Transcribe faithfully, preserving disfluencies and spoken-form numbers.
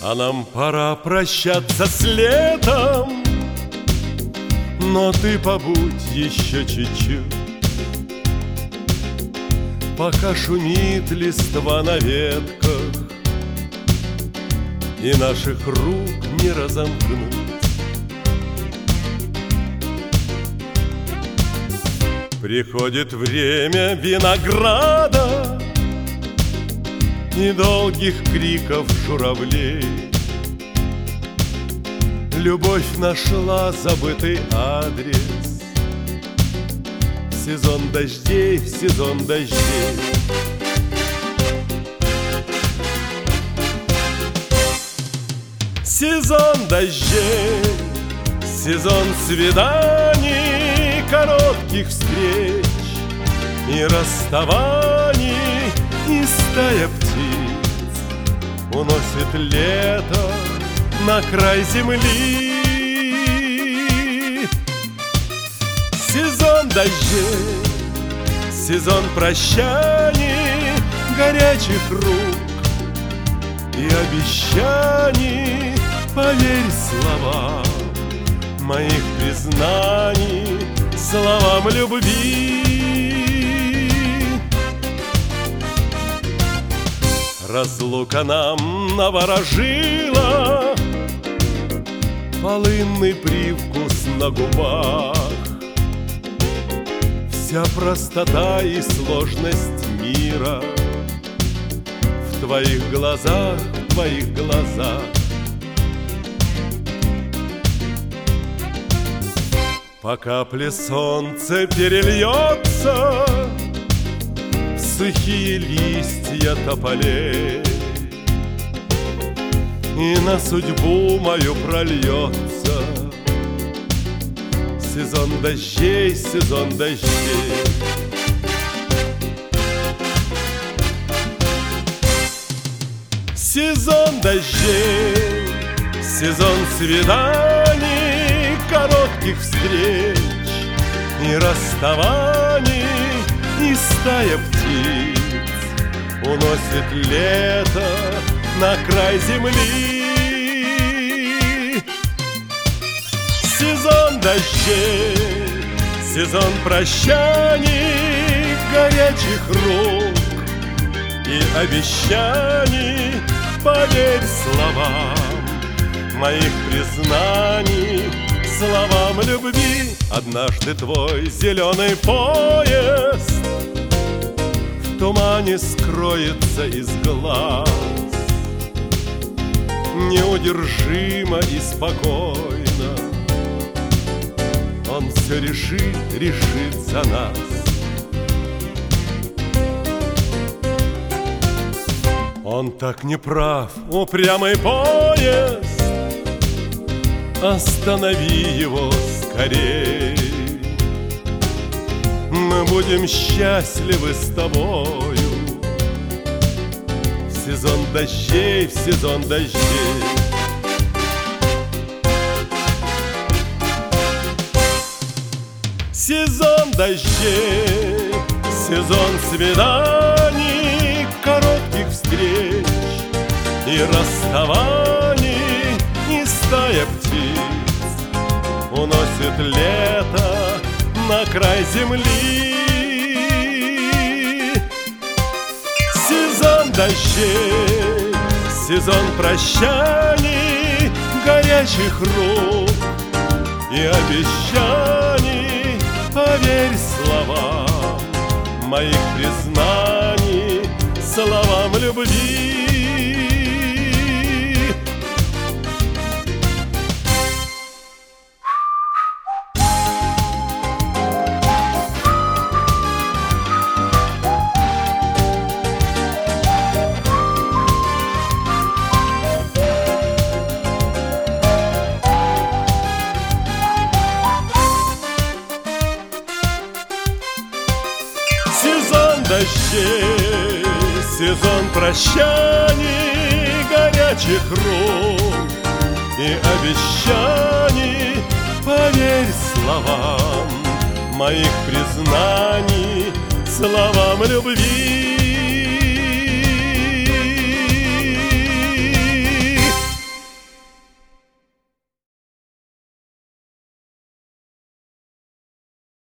А нам пора прощаться с летом, но ты побудь еще чуть-чуть, пока шумит листва на ветках, и наших рук не разомкнуть. Приходит время винограда и долгих криков журавлей. Любовь нашла забытый адрес в сезон дождей, в сезон дождей. Сезон дождей, сезон свиданий, коротких встреч и расставаний, и стая птиц уносит лето на край земли. Сезон дождей, сезон прощаний, горячих рук и обещаний. Поверь словам моих признаний, словам любви. Разлука нам наворожила полынный привкус на губах. Вся простота и сложность мира в твоих глазах, в твоих глазах. По капле солнце перельется в сухие листья тополей, и на судьбу мою прольется сезон дождей, сезон дождей. Сезон дождей, сезон свиданий, коротких встреч и расставаний, и стая птиц уносит лето на край земли. Сезон дождей, сезон прощаний, горячих рук и обещаний. Поверь словам моих признаний, словам любви. Однажды твой зеленый поезд в тумане скроется из глаз. Неудержимо и спокойно он все решит, решит за нас. Он так неправ, упрямый поезд, останови его скорей. Мы будем счастливы с тобою в сезон дождей, в сезон дождей. Сезон дождей, сезон свиданий, коротких встреч и расставаний, и стая птиц уносит лето на край земли. Сезон дождей, сезон прощаний, горячих рук и обещаний. Поверь словам моих признаний, словам любви. Сезон дождей, сезон прощаний, горячих рук и обещаний. Поверь словам моих признаний, словам любви.